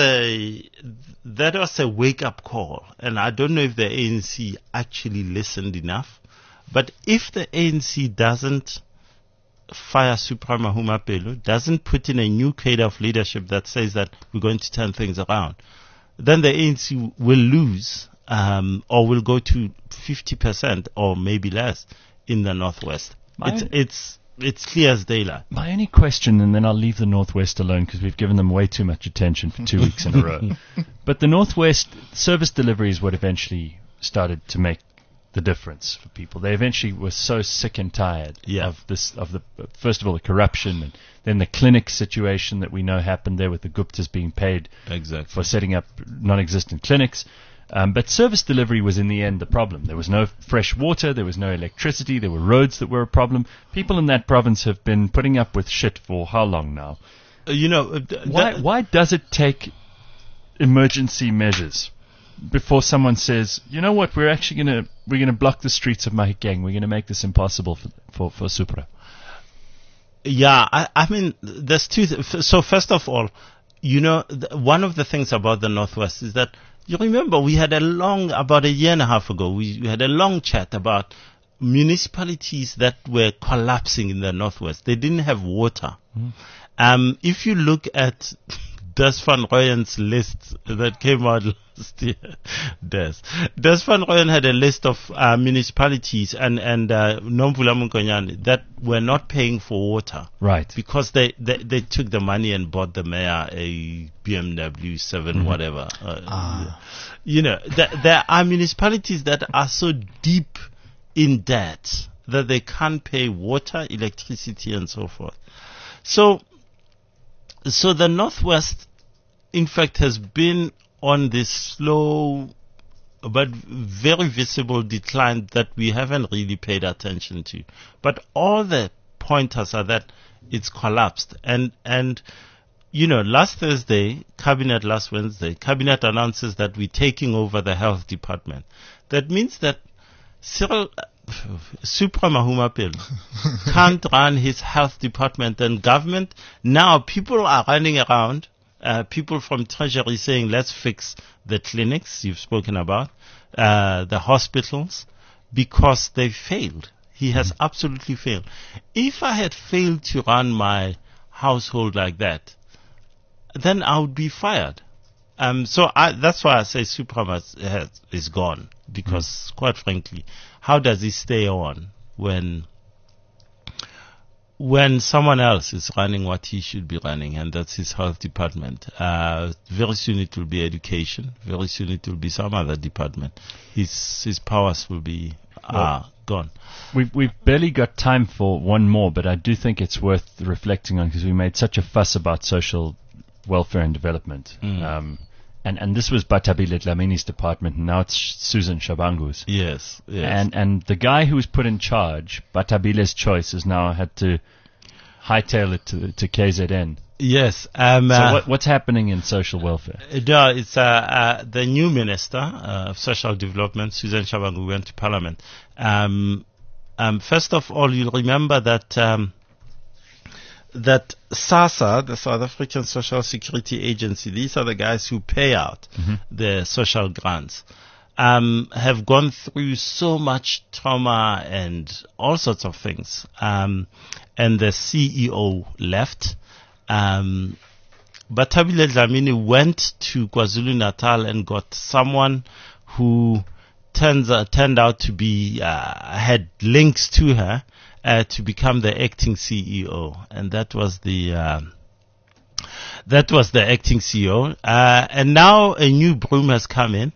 a wake-up call, and I don't know if the ANC actually listened enough. But if the ANC doesn't fire Supra Mahumapelo, doesn't put in a new cadre of leadership that says that we're going to turn things around, then the ANC will lose, or will go to 50% or maybe less in the Northwest. It's clear as daylight. My only question, and then I'll leave the Northwest alone because we've given them way too much attention for 2 weeks in a row. But the Northwest service delivery is what eventually started to make the difference for people. They eventually were so sick and tired of first of all the corruption, and then the clinic situation that we know happened there with the Guptas being paid for setting up non-existent clinics. But service delivery was in the end the problem. There was no fresh water, there was no electricity, there were roads that were a problem. People in that province have been putting up with shit for how long now? Why does it take emergency measures before someone says, you know what, we're gonna block the streets of Mahikeng, we're gonna make this impossible for Supra? Yeah, I mean, there's two. So first of all, one of the things about the Northwest is that, you remember, we had about a year and a half ago, we had a long chat about municipalities that were collapsing in the Northwest. They didn't have water. If you look at Des van Rooyen's list that came out last year, Des van Rooyen had a list of municipalities and Nomvula Mukonyane that were not paying for water. Right. Because they took the money and bought the mayor a BMW 7 whatever. There are municipalities that are so deep in debt that they can't pay water, electricity, and so forth. So the Northwest, in fact, has been on this slow but very visible decline that we haven't really paid attention to. But all the pointers are that it's collapsed. And last Wednesday, Cabinet announces that we're taking over the health department. That means that Cyril Supra Mahumapelo can't run his health department and government. Now people are running around, people from Treasury saying, let's fix the clinics you've spoken about, the hospitals, because they failed. He has absolutely failed. If I had failed to run my household like that, then I would be fired. That's why I say Supra is gone, because quite frankly, how does he stay on when someone else is running what he should be running, and that's his health department? Very soon it will be education. Very soon it will be some other department. His powers will be gone. We've barely got time for one more, but I do think it's worth reflecting on, because we made such a fuss about social welfare and development. And this was Batabile Dlamini's department, and now it's Susan Shabangu's. Yes. And the guy who was put in charge, Batabile's choice, has now had to hightail it to KZN. Yes. So what's happening in social welfare? No, it's the new Minister of Social Development, Susan Shabangu, went to Parliament. First of all, you'll remember that that SASSA, the South African Social Security Agency, these are the guys who pay out the social grants, have gone through so much trauma and all sorts of things. And the CEO left. But Batabile Dlamini went to KwaZulu-Natal and got someone who turned out to be, had links to her, to become the acting CEO. And that was the acting CEO. And now a new broom has come in.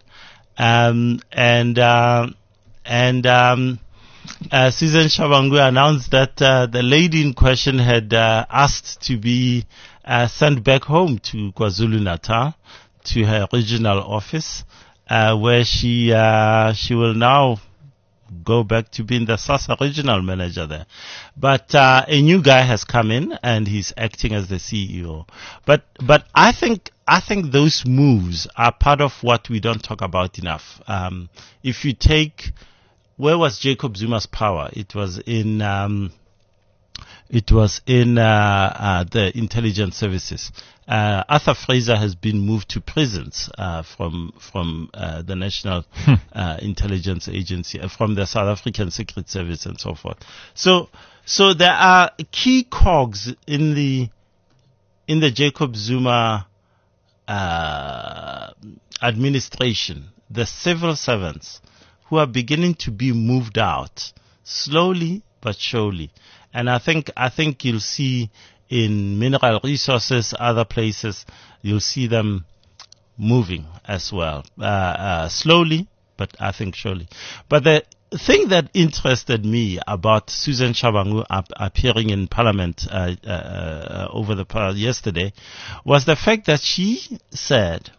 Susan Shabangu announced that the lady in question had asked to be sent back home to KwaZulu-Natal, to her regional office, where she will now go back to being the SASSA regional manager there. But a new guy has come in and he's acting as the CEO. But I think those moves are part of what we don't talk about enough. If you take, where was Jacob Zuma's power? It was in the intelligence services. Arthur Fraser has been moved to prisons from the National Intelligence Agency, from the South African Secret Service, and so forth. So there are key cogs in the Jacob Zuma administration, the civil servants, who are beginning to be moved out slowly but surely. And I think you'll see in mineral resources, other places, you'll see them moving as well. Slowly, but I think surely. But the thing that interested me about Susan Shabangu appearing in Parliament yesterday was the fact that she said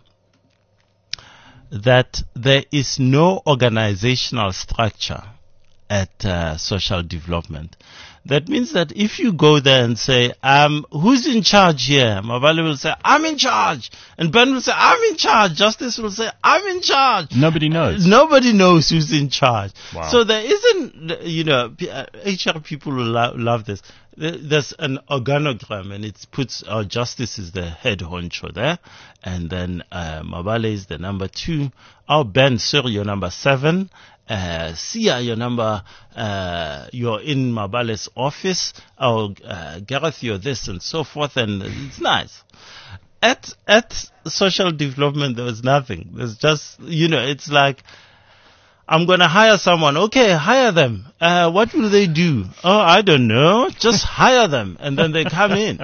that there is no organizational structure at social development. That means that if you go there and say, who's in charge here? Mabale will say, I'm in charge. And Ben will say, I'm in charge. Justice will say, I'm in charge. Nobody knows. Nobody knows who's in charge. Wow. So there isn't, HR people will love this. There's an organogram and it puts, Justice is the head honcho there. And then, Mabale is the number 2. Our Ben Sur, number 7. Sia, your number, you're in Mabale's office, or Gareth, you're this, and so forth, and it's nice. At social development, there was nothing. There's just, it's like, I'm gonna hire someone. Okay, hire them. What will they do? Oh, I don't know. Just hire them, and then they come in.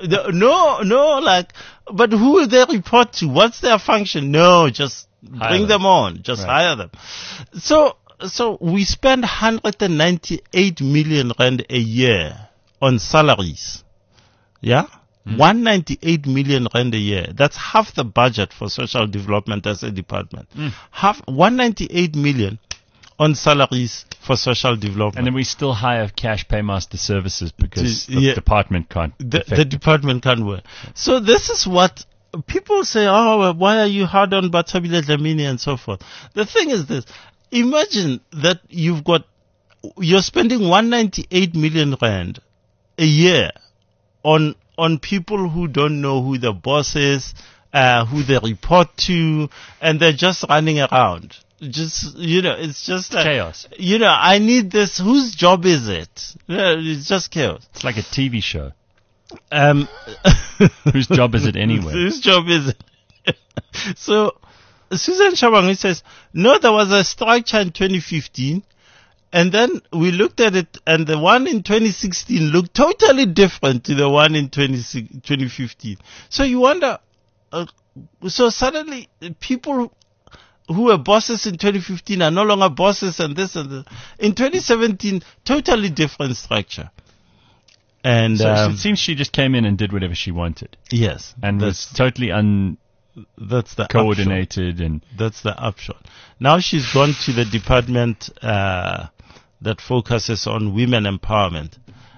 But who will they report to? What's their function? No, just bring them on. Just hire them. So we spend 198 million rand a year on salaries. Yeah? 198 million rand a year. That's half the budget for social development as a department. 198 million on salaries for social development. And then we still hire cash paymaster services because the department can't. The department can't work. So this is what people say, why are you hard on Batabile Dlamini and so forth? The thing is this. Imagine that you're spending 198 million rand a year on people who don't know who the boss is, who they report to, and they're just running around. It's just like chaos. I need this. Whose job is it? It's just chaos. It's like a TV show. Whose job is it anyway? Whose job is it? So, Susan Shabangu says, no, there was a structure in 2015, and then we looked at it, and the one in 2016 looked totally different to the one in 2015. So you wonder, so suddenly people who were bosses in 2015 are no longer bosses, and this and that. In 2017, totally different structure. And So it seems she just came in and did whatever she wanted. Yes. And was totally that's the coordinated upshot. and that's the upshot. Now she's gone to the department that focuses on women empowerment.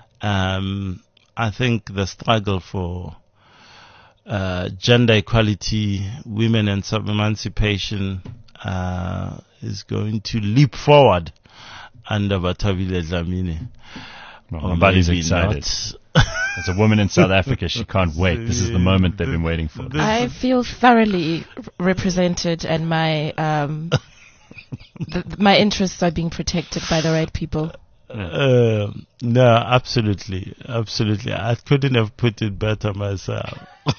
I think the struggle for gender equality, women and self-emancipation is going to leap forward under Bathabile Dlamini. Well, Mbali's excited. As a woman in South Africa, she can't wait. This is the moment they've been waiting for. I feel thoroughly represented, and my my interests are being protected by the right people. No, absolutely. I couldn't have put it better myself.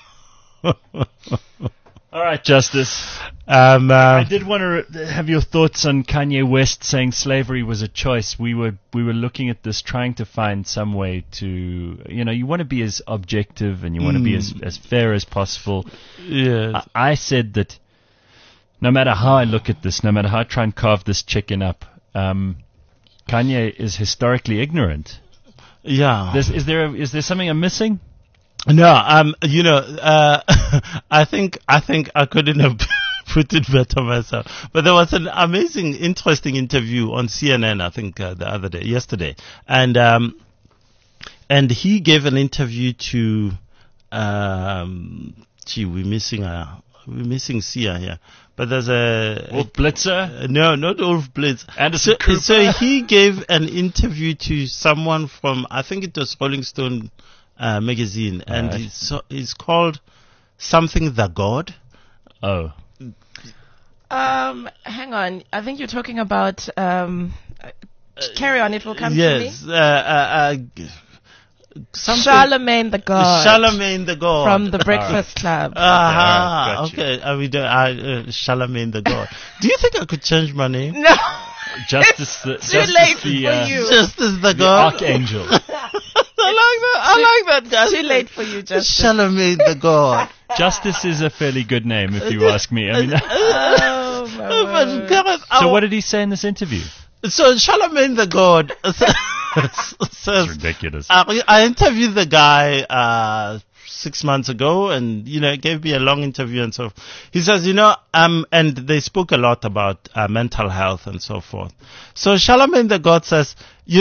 All right, Justice. I did want to have your thoughts on Kanye West saying slavery was a choice. We were looking at this, trying to find some way to, you want to be as objective and you want to be as fair as possible. Yeah. I said that no matter how I look at this, no matter how I try and carve this chicken up, Kanye is historically ignorant. Yeah. Is there something I'm missing? No, I think I couldn't have put it better myself. But there was an amazing, interesting interview on CNN, I think, yesterday. And he gave an interview to, we're missing Sia here. But there's Wolf Blitzer? No, not Wolf Blitzer. Anderson Cooper? So he gave an interview to someone from, I think it was Rolling Stone magazine, and it's called something The God. Oh. Hang on. I think you're talking about. Carry on. It will come to me. Yes. Charlemagne the God. Charlemagne the God from the Breakfast Club. Okay. Charlemagne the God. Do you think I could change my name? No. Justice late for you. Justice the God. Archangel. I like that, guys. Too late for you, Justice. Charlemagne the God. Justice is a fairly good name, if you ask me. I mean, oh, my word. So what did he say in this interview? So Charlemagne the God says, ridiculous. I interviewed the guy 6 months ago, and it gave me a long interview and so. He says, and they spoke a lot about mental health and so forth. So Charlemagne the God says,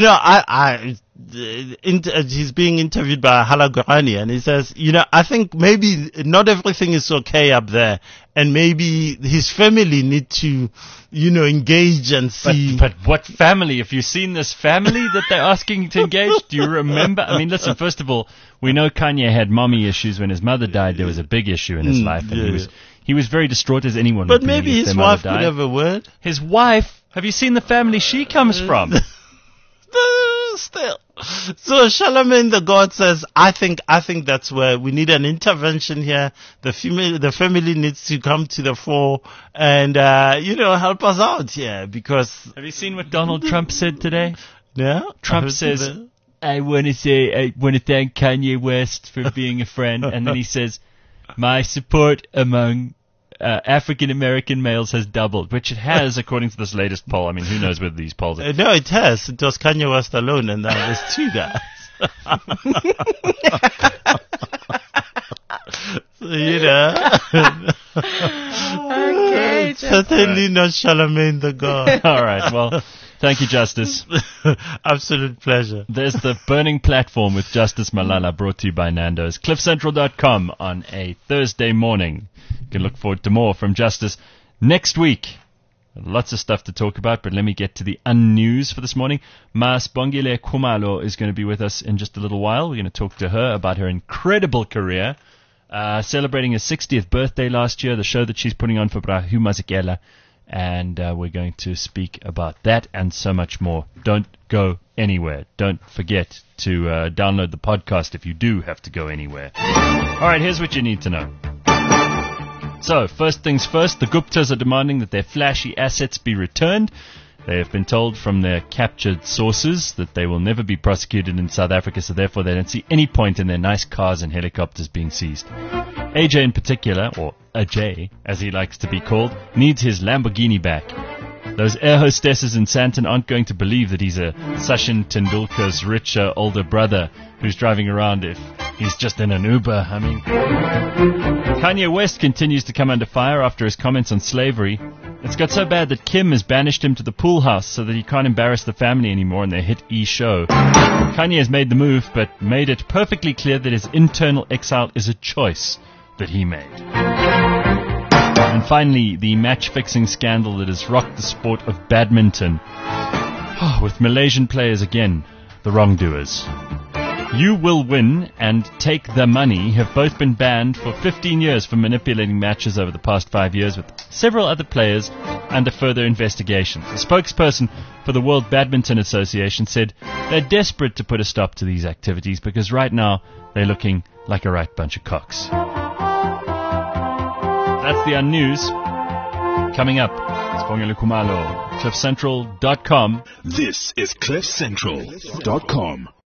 he's being interviewed by Hala Gorani, and he says, I think maybe not everything is okay up there, and maybe his family need to, engage and see. But what family? Have you seen this family that they're asking to engage? Do you remember? I mean, listen, first of all, we know Kanye had mommy issues. When his mother died, there was a big issue in his life, and he was very distraught, as anyone would be. But maybe his wife could have a word. His wife? Have you seen the family she comes from? Still. So Charlemagne the God says, I think that's where we need an intervention here. The family needs to come to the fore and, help us out here because. Have you seen what Donald Trump said today? Yeah. Trump says, I want to thank Kanye West for being a friend. And then he says, my support among African American males has doubled, which it has according to this latest poll. I mean, who knows whether these polls are... No, it has. It was Kanye West alone, and now there's two guys. Okay, certainly not Charlemagne the God. All right, well, thank you, Justice. Absolute pleasure. There's the Burning Platform with Justice Malala, brought to you by Nando's. CliffCentral.com on a Thursday morning. You can look forward to more from Justice next week. Lots of stuff to talk about, but let me get to the unnews for this morning. Masibongile Khumalo is going to be with us in just a little while. We're going to talk to her about her incredible career, celebrating her 60th birthday last year, the show that she's putting on for Brahu Mazikela, and we're going to speak about that and so much more. Don't go anywhere. Don't forget to download the podcast if you do have to go anywhere. All right, here's what you need to know. So, first things first, the Guptas are demanding that their flashy assets be returned. They have been told from their captured sources that they will never be prosecuted in South Africa, so therefore they don't see any point in their nice cars and helicopters being seized. AJ in particular, or Ajay as he likes to be called, needs his Lamborghini back. Those air hostesses in Santon aren't going to believe that he's a Sachin Tendulkar's richer older brother who's driving around if he's just in an Uber. I mean, Kanye West continues to come under fire after his comments on slavery. It's got so bad that Kim has banished him to the pool house so that he can't embarrass the family anymore in their hit E! show. Kanye has made the move, but made it perfectly clear that his internal exile is a choice that he made. And finally, the match-fixing scandal that has rocked the sport of badminton. With Malaysian players again, the wrongdoers. You Will Win and Take the Money have both been banned for 15 years for manipulating matches over the past 5 years, with several other players under further investigations. A spokesperson for the World Badminton Association said they're desperate to put a stop to these activities because right now they're looking like a right bunch of cocks. That's the news. Coming up, Sibongile Khumalo, CliffCentral.com. This is CliffCentral.com.